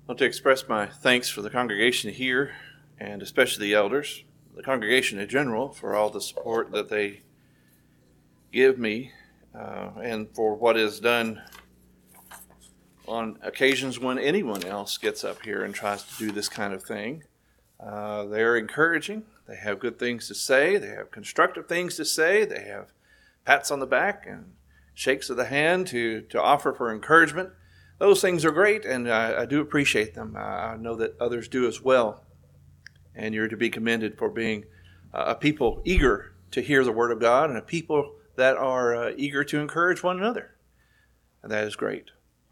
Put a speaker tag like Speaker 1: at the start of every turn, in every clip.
Speaker 1: I want to express my thanks for the congregation here, and especially the elders, the congregation in general, for all the support that they give me, and for what is done on occasions when anyone else gets up here and tries to do this kind of thing. They're encouraging. They have good things to say. They have constructive things to say. They have pats on the back and shakes of the hand to offer for encouragement. Those things are great, and I do appreciate them. I know that others do as well. And you're to be commended for being a people eager to hear the Word of God and a people that are eager to encourage one another. And that is great.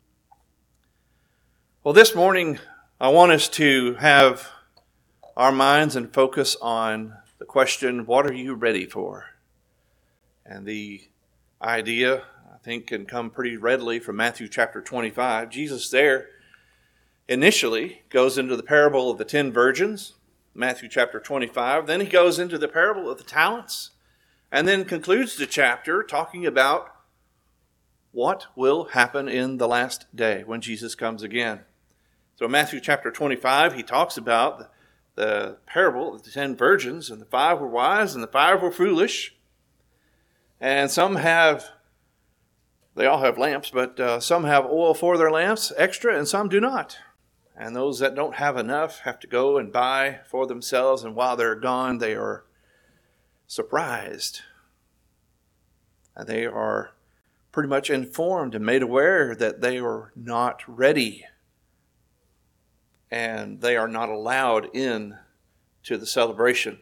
Speaker 1: Well, this morning, I want us to have our minds and focus on the question, what are you ready for? And the idea, I think, can come pretty readily from Matthew chapter 25. Jesus there initially goes into the parable of the 10 virgins, Matthew chapter 25. Then he goes into the parable of the talents, and then concludes the chapter talking about what will happen in the last day when Jesus comes again. So in Matthew chapter 25, he talks about the parable of the 10 virgins, and the 5 were wise and the 5 were foolish. And they all have lamps, but some have oil for their lamps extra and some do not. And those that don't have enough have to go and buy for themselves, and while they're gone, they are surprised. And they are pretty much informed and made aware that they are not ready. And they are not allowed in to the celebration.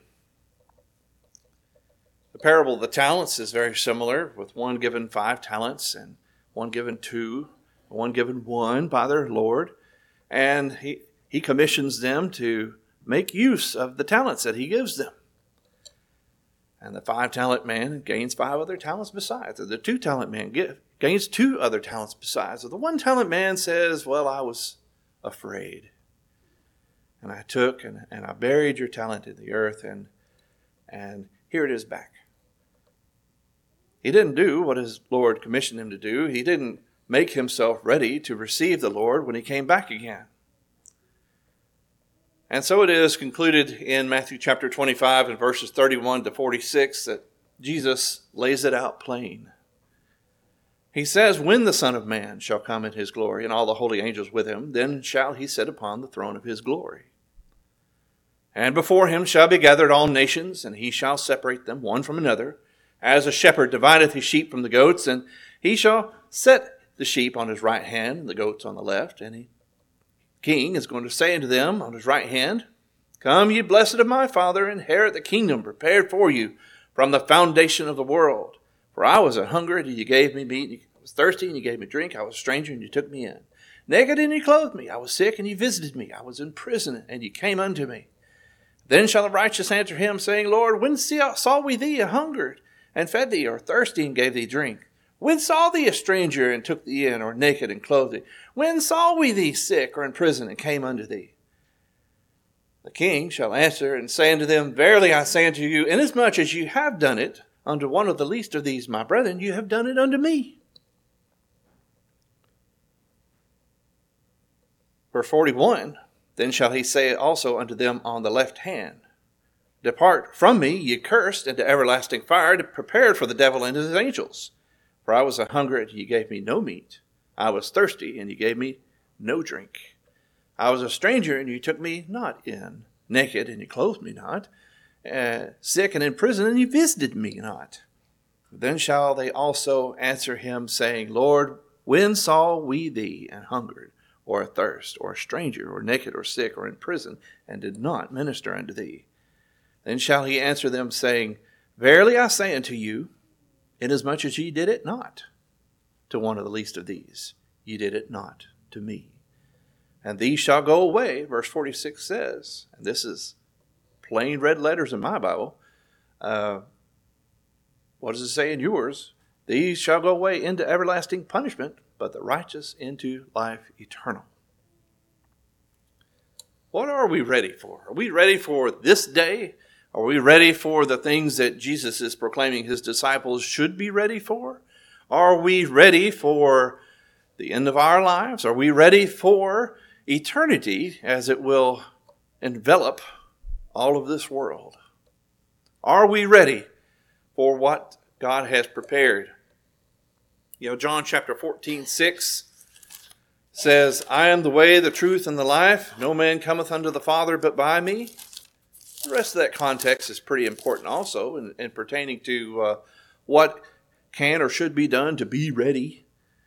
Speaker 1: The parable of the talents is very similar, with one given 5 talents and one given 2, one given 1 by their Lord. And he commissions them to make use of the talents that he gives them. And the 5-talent man gains 5 other talents besides. And the 2-talent man gains 2 other talents besides. So the 1-talent man says, well, I was afraid. And I took and I buried your talent in the earth, and here it is back. He didn't do what his Lord commissioned him to do. He didn't make himself ready to receive the Lord when he came back again. And so it is concluded in Matthew chapter 25 and verses 31 to 46 that Jesus lays it out plain. He says, when the Son of Man shall come in his glory and all the holy angels with him, then shall he sit upon the throne of his glory. And before him shall be gathered all nations, and he shall separate them one from another, as a shepherd divideth his sheep from the goats, and he shall set the sheep on his right hand and the goats on the left. And the king is going to say unto them on his right hand, come, ye blessed of my Father, inherit the kingdom prepared for you from the foundation of the world. For I was hungered, and you gave me meat. I was thirsty, and you gave me drink. I was a stranger, and you took me in. Naked, and you clothed me. I was sick, and you visited me. I was in prison, and you came unto me. Then shall the righteous answer him, saying, Lord, when saw we thee hungered, and fed thee, or thirsty, and gave thee drink? When saw thee a stranger, and took thee in, or naked, and clothed thee? When saw we thee sick, or in prison, and came unto thee? The king shall answer and say unto them, verily I say unto you, inasmuch as you have done it unto one of the least of these my brethren, you have done it unto me. Verse 41, then shall he say also unto them on the left hand, depart from me, ye cursed, into everlasting fire, prepared for the devil and his angels. For I was hungered, and ye gave me no meat. I was thirsty, and ye gave me no drink. I was a stranger, and you took me not in. Naked, and you clothed me not. Sick and in prison, and you visited me not. Then shall they also answer him, saying, Lord, when saw we thee an hungered, or athirst, or a stranger, or naked, or sick, or in prison, and did not minister unto thee? Then shall he answer them, saying, verily I say unto you, inasmuch as ye did it not to one of the least of these, ye did it not to me. And these shall go away, verse 46 says, and this is plain red letters in my Bible. What does it say in yours? These shall go away into everlasting punishment, but the righteous into life eternal. What are we ready for? Are we ready for this day? Are we ready for the things that Jesus is proclaiming his disciples should be ready for? Are we ready for the end of our lives? Are we ready for eternity as it will envelop all of this world. Are we ready for what God has prepared? John chapter 14:6 says, I am the way, the truth, and the life. No man cometh unto the Father but by me. The rest of that context is pretty important also in pertaining to what can or should be done to be ready.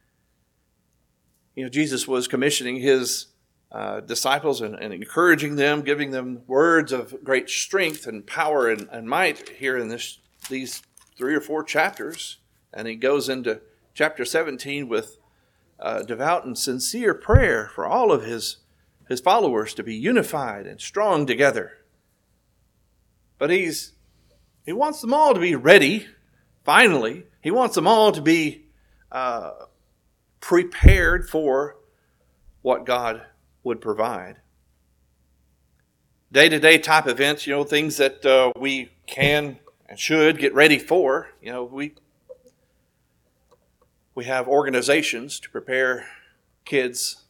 Speaker 1: Jesus was commissioning his disciples and encouraging them, giving them words of great strength and power and might here in these 3 or 4 chapters. And he goes into chapter 17 with devout and sincere prayer for all of his followers to be unified and strong together. But he wants them all to be ready, finally. He wants them all to be prepared for what God would provide. Day-to-day type events, things that we can and should get ready for. We have organizations to prepare kids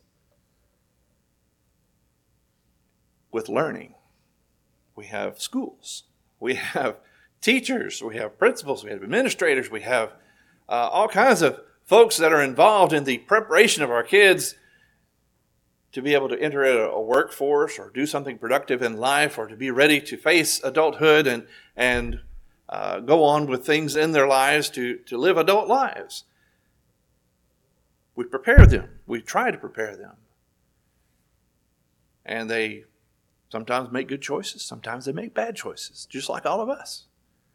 Speaker 1: with learning. We have schools. We have teachers. We have principals. We have administrators. We have all kinds of folks that are involved in the preparation of our kids to be able to enter a workforce or do something productive in life or to be ready to face adulthood and go on with things in their lives to live adult lives. We prepare them. We try to prepare them. And they sometimes make good choices. Sometimes they make bad choices, just like all of us.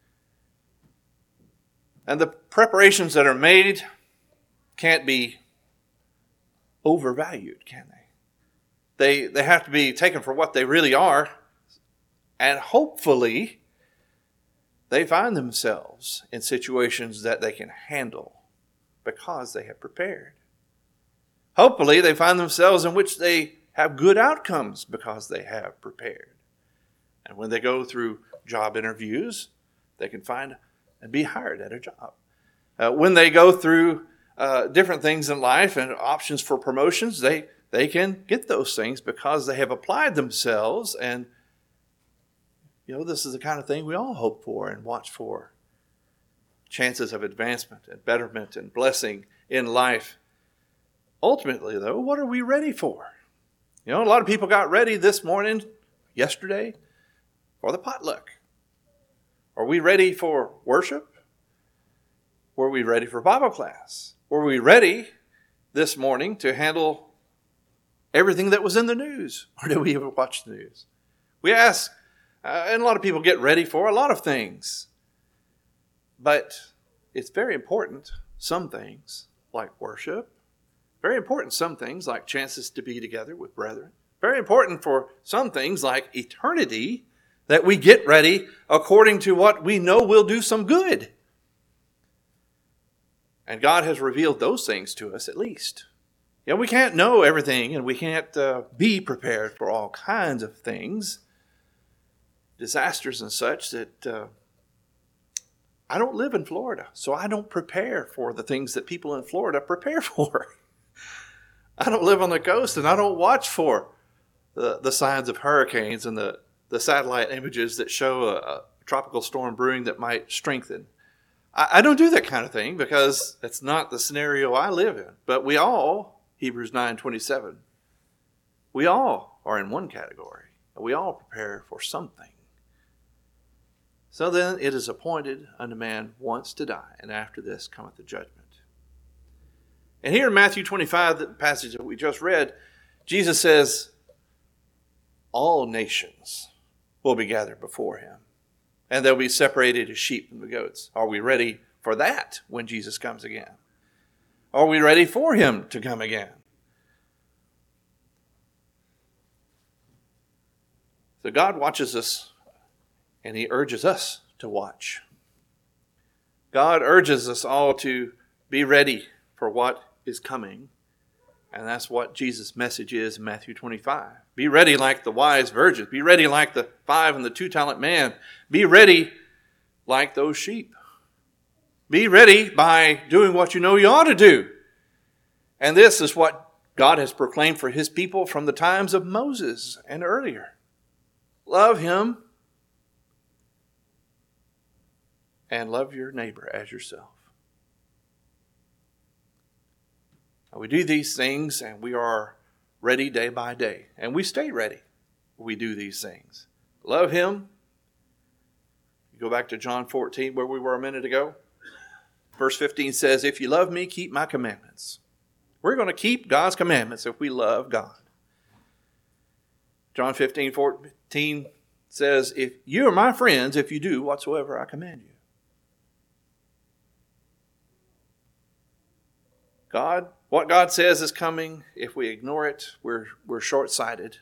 Speaker 1: And the preparations that are made can't be overvalued, can they? They have to be taken for what they really are. And hopefully, they find themselves in situations that they can handle because they have prepared. Hopefully, they find themselves in which they have good outcomes because they have prepared. And when they go through job interviews, they can find and be hired at a job. When they go through different things in life and options for promotions, they can get those things because they have applied themselves. And, this is the kind of thing we all hope for and watch for. Chances of advancement and betterment and blessing in life. Ultimately, though, what are we ready for? A lot of people got ready yesterday, for the potluck. Are we ready for worship? Were we ready for Bible class? Were we ready this morning to handle everything that was in the news? Or did we even watch the news? We ask, and a lot of people get ready for a lot of things. But it's very important, some things, like worship. Very important, some things, like chances to be together with brethren. Very important for some things, like eternity, that we get ready according to what we know will do some good. And God has revealed those things to us at least. We can't know everything, and we can't be prepared for all kinds of things, disasters and such that I don't live in Florida, so I don't prepare for the things that people in Florida prepare for. I don't live on the coast, and I don't watch for the signs of hurricanes and the satellite images that show a tropical storm brewing that might strengthen. I don't do that kind of thing because it's not the scenario I live in. But we all, Hebrews 9:27, we all are in one category. We all prepare for something. So then it is appointed unto man once to die, and after this cometh the judgment. And here in Matthew 25, the passage that we just read, Jesus says, all nations will be gathered before him, and they'll be separated as sheep from the goats. Are we ready for that when Jesus comes again? Are we ready for him to come again? So God watches us, and he urges us to watch. God urges us all to be ready for what is coming. And that's what Jesus' message is in Matthew 25. Be ready like the wise virgins. Be ready like the 5 and the 2 talent man. Be ready like those sheep. Be ready by doing what you know you ought to do. And this is what God has proclaimed for his people from the times of Moses and earlier. Love him and love your neighbor as yourself. Now, we do these things and we are ready day by day. And we stay ready when we do these things. Love him. You go back to John 14 where we were a minute ago. Verse 15 says, if you love me, keep my commandments. We're going to keep God's commandments if we love God. John 15:14 says, if you are my friends, if you do whatsoever I command you. What God says is coming. If we ignore it, we're short-sighted.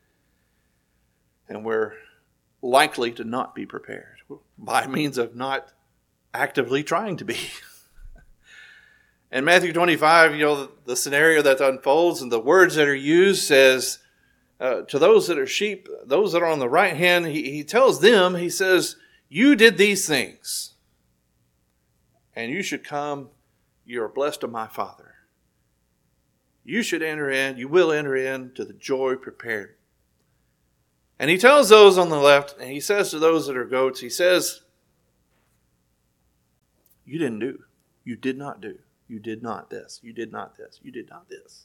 Speaker 1: And we're likely to not be prepared by means of not actively trying to be. In Matthew 25, the scenario that unfolds and the words that are used says, to those that are sheep, those that are on the right hand, he tells them, he says, you did these things. And you should come, you are blessed of my Father. You should enter in, you will enter into the joy prepared. And he tells those on the left, and he says to those that are goats, he says, you didn't do, you did not do, you did not this, you did not this, you did not this.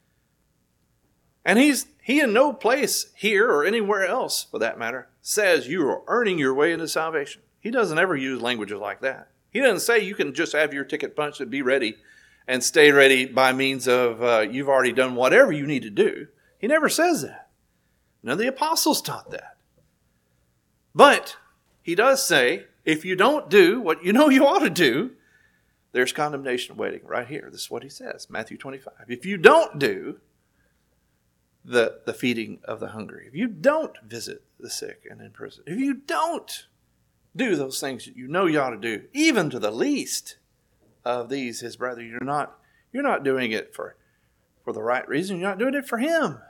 Speaker 1: And he in no place here or anywhere else, for that matter, says you are earning your way into salvation. He doesn't ever use languages like that. He doesn't say you can just have your ticket punched and be ready and stay ready by means of you've already done whatever you need to do. He never says that. None of the apostles taught that. But he does say, if you don't do what you know you ought to do, there's condemnation waiting right here. This is what he says, Matthew 25. If you don't do the feeding of the hungry, if you don't visit the sick and in prison, if you don't do those things that you know you ought to do, even to the least of these, his brother, you're not doing it for the right reason. You're not doing it for him.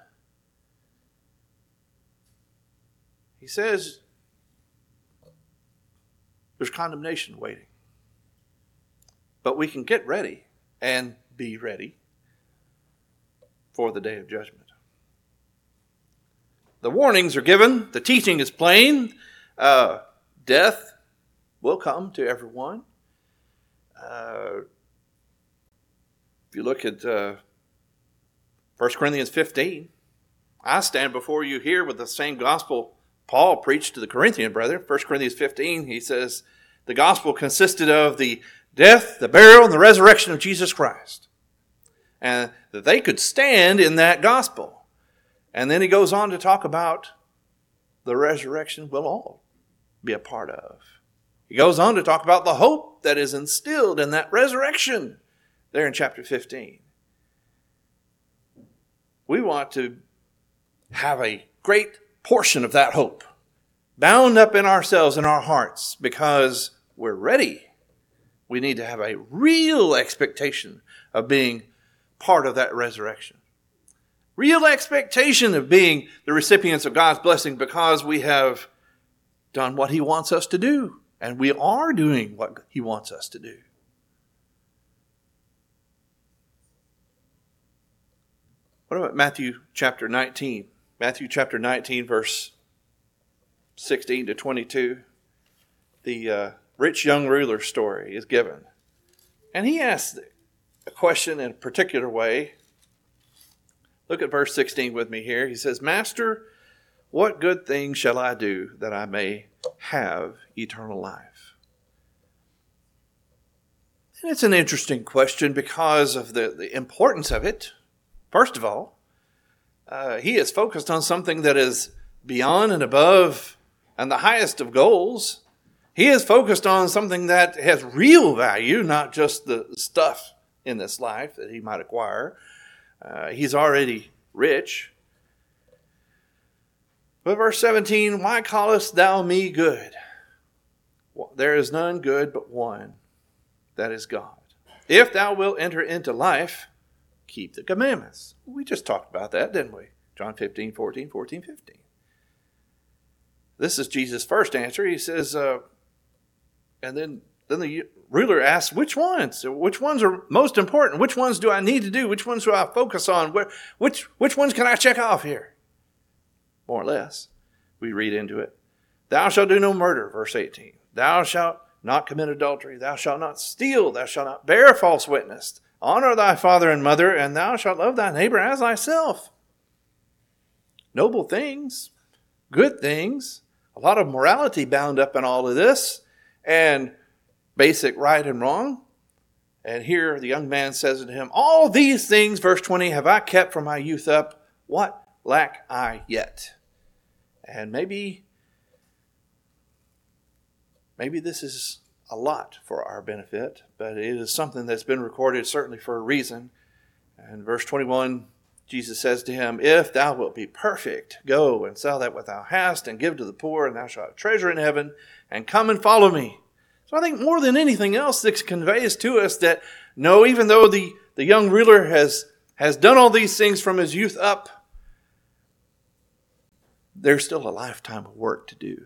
Speaker 1: He says there's condemnation waiting. But we can get ready and be ready for the day of judgment. The warnings are given. The teaching is plain. Death will come to everyone. If you look at 1 Corinthians 15, I stand before you here with the same gospel Paul preached to the Corinthian brethren. 1 Corinthians 15, he says, the gospel consisted of the death, the burial, and the resurrection of Jesus Christ. And that they could stand in that gospel. And then he goes on to talk about the resurrection we'll all be a part of. He goes on to talk about the hope that is instilled in that resurrection there in chapter 15. We want to have a great portion of that hope bound up in ourselves, in our hearts, because we're ready. We need to have a real expectation of being part of that resurrection. Real expectation of being the recipients of God's blessing because we have done what he wants us to do. And we are doing what he wants us to do. What about Matthew chapter 19? Matthew chapter 19, verse 16 to 22. The rich young ruler story is given. And he asks a question in a particular way. Look at verse 16 with me here. He says, Master, what good thing shall I do that I may have eternal life? And it's an interesting question because of the importance of it. First of all, he is focused on something that is beyond and above and the highest of goals. He is focused on something that has real value, not just the stuff in this life that he might acquire. He's already rich. But verse 17, why callest thou me good? Well, there is none good but one, that is God. If thou wilt enter into life, keep the commandments. We just talked about that, didn't we? John 15, 14, 15. This is Jesus' first answer. He says, and then then the ruler asks, which ones? Which ones are most important? Which ones do I need to do? Which ones do I focus on? Which ones can I check off here? More or less, we read into it. Thou shalt do no murder, verse 18. Thou shalt not commit adultery. Thou shalt not steal. Thou shalt not bear false witness. Honor thy father and mother, and thou shalt love thy neighbor as thyself. Noble things, good things, a lot of morality bound up in all of this, and basic right and wrong. And here the young man says to him, all these things, verse 20, have I kept from my youth up. What lack I yet? And maybe this is a lot for our benefit, but it is something that's been recorded certainly for a reason. And verse 21, Jesus says to him, if thou wilt be perfect, go and sell that what thou hast and give to the poor, and thou shalt have treasure in heaven, and come and follow me. So I think more than anything else, this conveys to us that no, even though the young ruler has done all these things from his youth up, there's still a lifetime of work to do.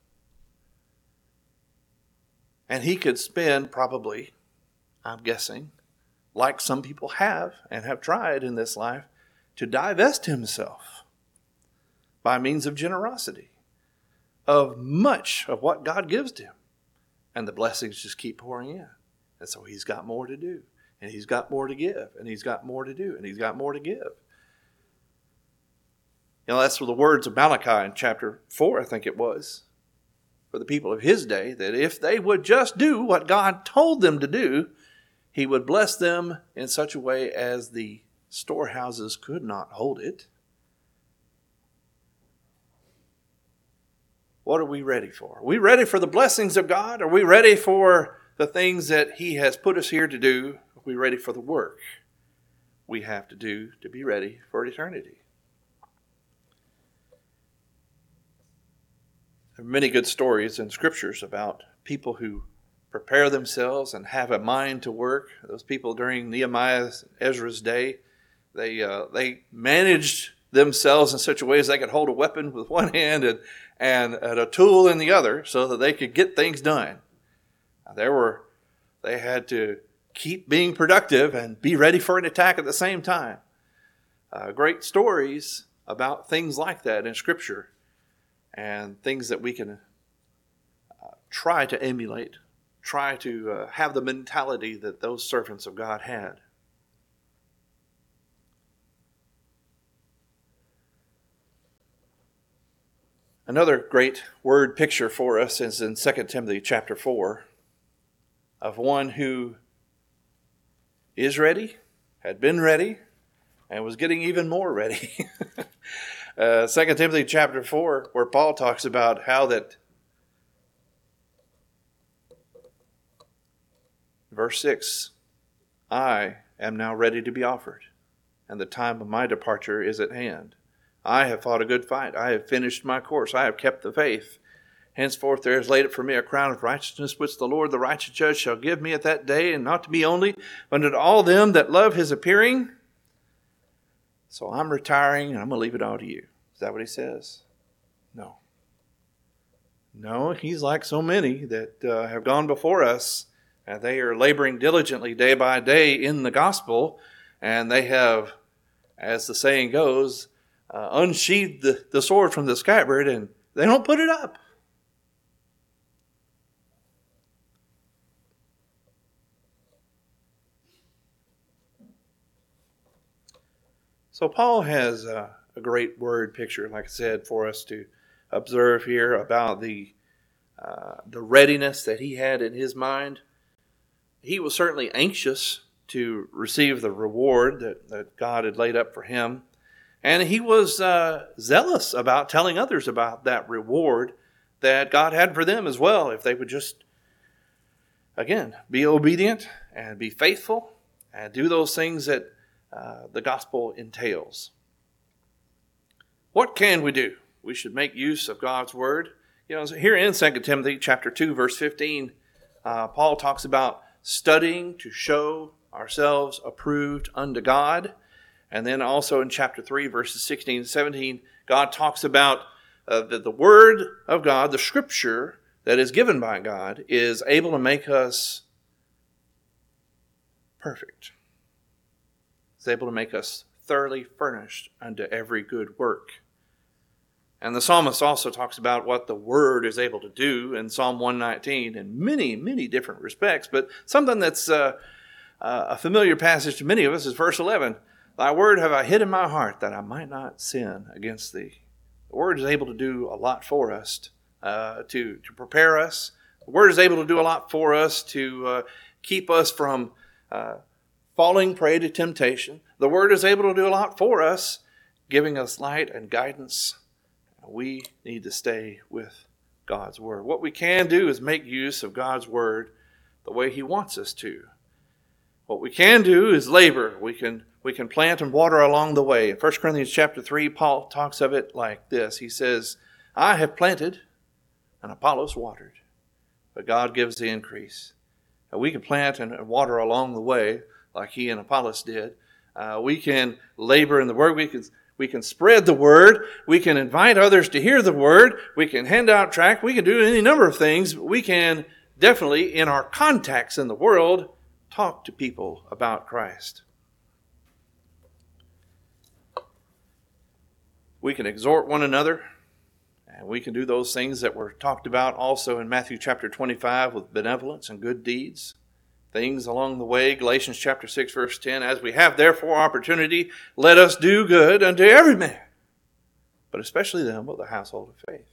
Speaker 1: And he could spend probably, I'm guessing, like some people have and have tried in this life, to divest himself by means of generosity of much of what God gives to him. And the blessings just keep pouring in. And so he's got more to do. And he's got more to give. And he's got more to do. And he's got more to give. You know, that's the words of Malachi in chapter 4, I think it was, for the people of his day, that if they would just do what God told them to do, he would bless them in such a way as the storehouses could not hold it. What are we ready for? Are we ready for the blessings of God? Are we ready for the things that he has put us here to do? Are we ready for the work we have to do to be ready for eternity? There are many good stories in scriptures about people who prepare themselves and have a mind to work. Those people during Nehemiah's, Ezra's day, they managed themselves in such a way as they could hold a weapon with one hand and a tool in the other so that they could get things done. They had to keep being productive and be ready for an attack at the same time. Great stories about things like that in Scripture and things that we can try to emulate, try to have the mentality that those servants of God had. Another great word picture for us is in 2 Timothy chapter 4 of one who is ready, had been ready, and was getting even more ready. 2 Timothy chapter 4, where Paul talks about how that, verse 6, I am now ready to be offered, and the time of my departure is at hand. I have fought a good fight. I have finished my course. I have kept the faith. Henceforth there is laid up for me a crown of righteousness, which the Lord, the righteous judge, shall give me at that day, and not to me only, but unto all them that love his appearing. So I'm retiring, and I'm going to leave it all to you. Is that what he says? No. No, he's like so many that have gone before us, and they are laboring diligently day by day in the gospel, and they have, as the saying goes, unsheathed the sword from the scabbard, and they don't put it up. So Paul has a great word picture, like I said, for us to observe here about the readiness that he had in his mind. He was certainly anxious to receive the reward that God had laid up for him. And he was zealous about telling others about that reward that God had for them as well, if they would just, again, be obedient and be faithful and do those things that the gospel entails. What can we do? We should make use of God's word. You know, here in 2 Timothy chapter 2, verse 15, Paul talks about studying to show ourselves approved unto God. And then also in chapter 3, verses 16 and 17, God talks about the word of God, the scripture, that is given by God is able to make us perfect. It's able to make us thoroughly furnished unto every good work. And the psalmist also talks about what the Word is able to do in Psalm 119 in many, many different respects. But something that's a familiar passage to many of us is verse 11. Thy word have I hid in my heart that I might not sin against thee. The Word is able to do a lot for us, to prepare us. The Word is able to do a lot for us to keep us from falling prey to temptation. The Word is able to do a lot for us, giving us light and guidance. We need to stay with God's Word. What we can do is make use of God's Word the way He wants us to. What we can do is labor. We can plant and water along the way. In 1 Corinthians chapter 3, Paul talks of it like this. He says, I have planted and Apollos watered, but God gives the increase. We can plant and water along the way like he and Apollos did. We can labor in the Word. We can spread the Word. We can invite others to hear the Word. We can hand out tracts. We can do any number of things. We can definitely, in our contacts in the world, talk to people about Christ. We can exhort one another. And we can do those things that were talked about also in Matthew chapter 25 with benevolence and good deeds. Things along the way, Galatians chapter 6, verse 10, as we have therefore opportunity, let us do good unto every man, but especially them of the household of faith.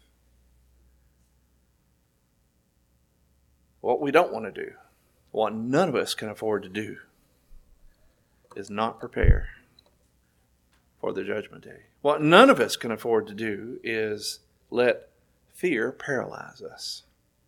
Speaker 1: What we don't want to do, what none of us can afford to do, is not prepare for the judgment day. What none of us can afford to do is let fear paralyze us.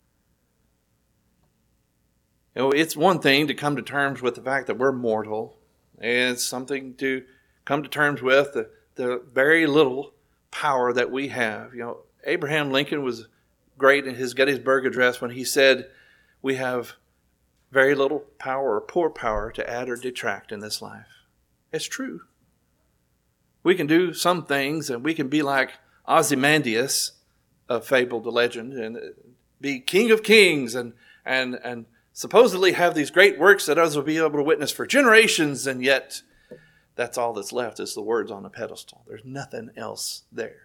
Speaker 1: You know, it's one thing to come to terms with the fact that we're mortal. And it's something to come to terms with the very little power that we have. You know, Abraham Lincoln was great in his Gettysburg Address when he said, we have very little power or poor power to add or detract in this life. It's true. We can do some things and we can be like Ozymandias of fable to legend and be king of kings and supposedly have these great works that others will be able to witness for generations, and yet that's all that's left is the words on a pedestal. There's nothing else there.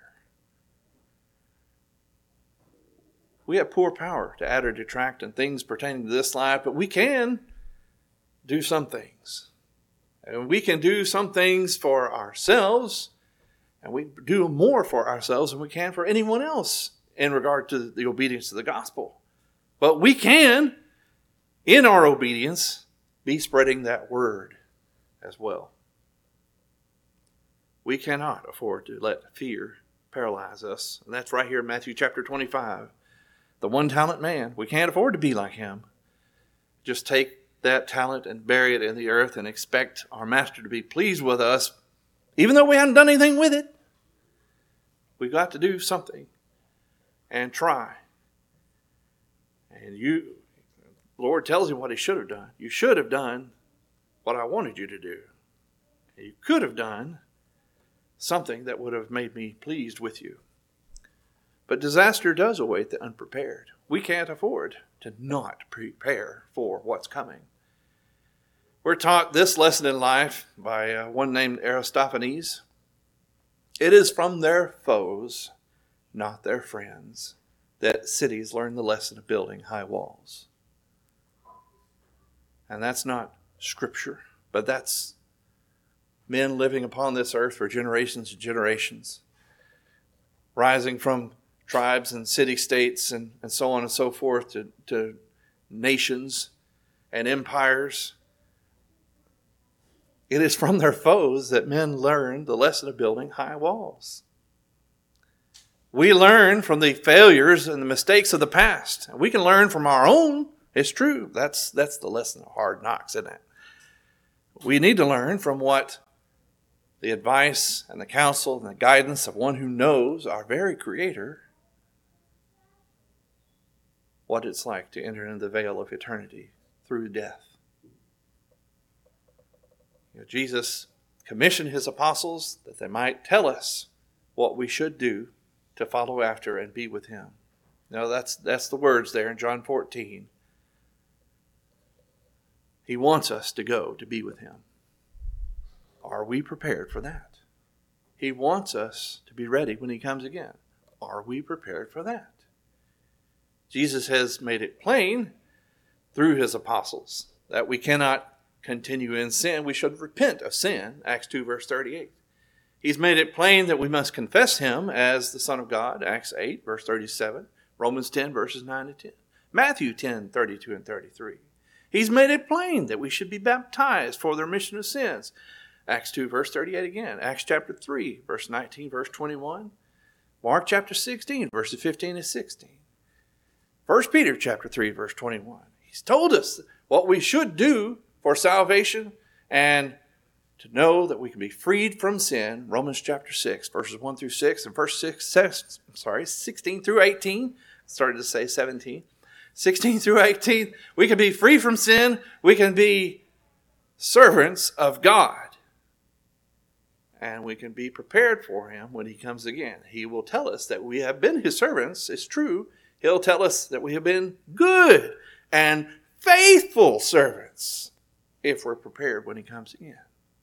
Speaker 1: We have poor power to add or detract in things pertaining to this life, but we can do some things. And we can do some things for ourselves, and we do more for ourselves than we can for anyone else in regard to the obedience to the gospel. But we can, in our obedience, be spreading that word as well. We cannot afford to let fear paralyze us. And that's right here in Matthew chapter 25. The one-talent man, we can't afford to be like him. Just take that talent and bury it in the earth and expect our master to be pleased with us, even though we haven't done anything with it. We've got to do something and try. And the Lord tells you what he should have done. You should have done what I wanted you to do. You could have done something that would have made me pleased with you. But disaster does await the unprepared. We can't afford to not prepare for what's coming. We're taught this lesson in life by one named Aristophanes. It is from their foes, not their friends, that cities learn the lesson of building high walls. And that's not scripture, but that's men living upon this earth for generations and generations, rising from tribes and city-states and so on and so forth to nations and empires. It is from their foes that men learn the lesson of building high walls. We learn from the failures and the mistakes of the past. We can learn from our own. It's true. That's the lesson of hard knocks, isn't it? We need to learn from what the advice and the counsel and the guidance of one who knows, our very Creator, what it's like to enter into the veil of eternity through death. Jesus commissioned his apostles that they might tell us what we should do to follow after and be with him. No, that's the words there in John 14. He wants us to go to be with him. Are we prepared for that? He wants us to be ready when he comes again. Are we prepared for that? Jesus has made it plain through his apostles that we cannot continue in sin. We should repent of sin, Acts 2 verse 38. He's made it plain that we must confess him as the Son of God, Acts 8 verse 37, Romans 10 verses 9 to 10, Matthew 10, 32 and 33. He's made it plain that we should be baptized for the remission of sins, Acts 2 verse 38 again, Acts chapter 3 verse 19 verse 21, Mark chapter 16 verses 15 and 16, 1 Peter chapter 3 verse 21. He's told us what we should do for salvation and to know that we can be freed from sin. Romans chapter 6 verses 1 through 6 and verse 16 through 18. Started to say 17. 16 through 18. We can be free from sin. We can be servants of God. And we can be prepared for him when he comes again. He will tell us that we have been his servants. It's true. He'll tell us that we have been good and faithful servants if we're prepared when he comes again.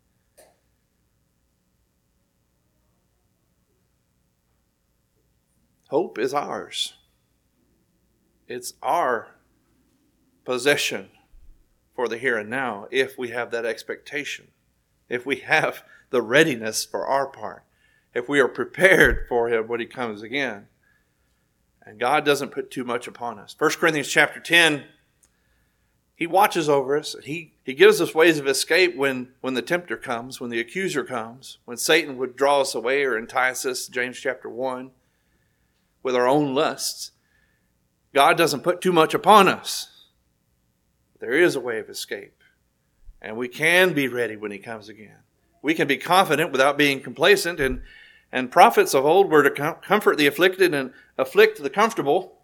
Speaker 1: Hope is ours. It's our possession for the here and now if we have that expectation, if we have the readiness for our part, if we are prepared for him when he comes again. And God doesn't put too much upon us. 1 Corinthians chapter 10, he watches over us. He gives us ways of escape when the tempter comes, when the accuser comes, when Satan would draw us away or entice us, James chapter 1, with our own lusts. God doesn't put too much upon us. There is a way of escape. And we can be ready when he comes again. We can be confident without being complacent. And prophets of old were to comfort the afflicted and afflict the comfortable.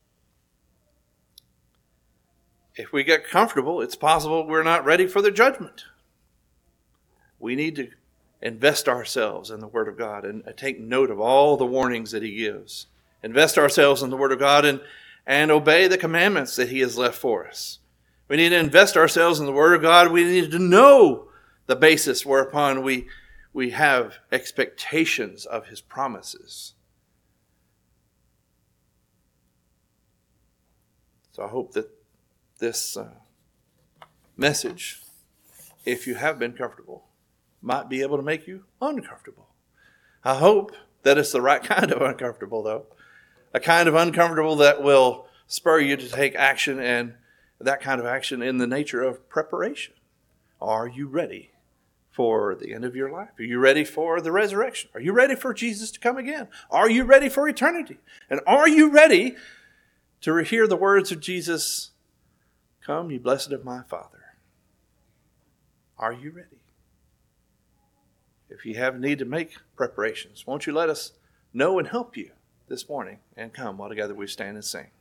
Speaker 1: If we get comfortable, it's possible we're not ready for the judgment. We need to invest ourselves in the Word of God and take note of all the warnings that he gives. Invest ourselves in the Word of God and obey the commandments that he has left for us. We need to invest ourselves in the Word of God. We need to know the basis whereupon we have expectations of his promises. So I hope that this message, if you have been comfortable, might be able to make you uncomfortable. I hope that it's the right kind of uncomfortable, though. A kind of uncomfortable that will spur you to take action, and that kind of action in the nature of preparation. Are you ready for the end of your life? Are you ready for the resurrection? Are you ready for Jesus to come again? Are you ready for eternity? And are you ready to hear the words of Jesus, "Come, ye blessed of my Father"? Are you ready? If you have need to make preparations, won't you let us know and help you this morning? And come while together we stand and sing.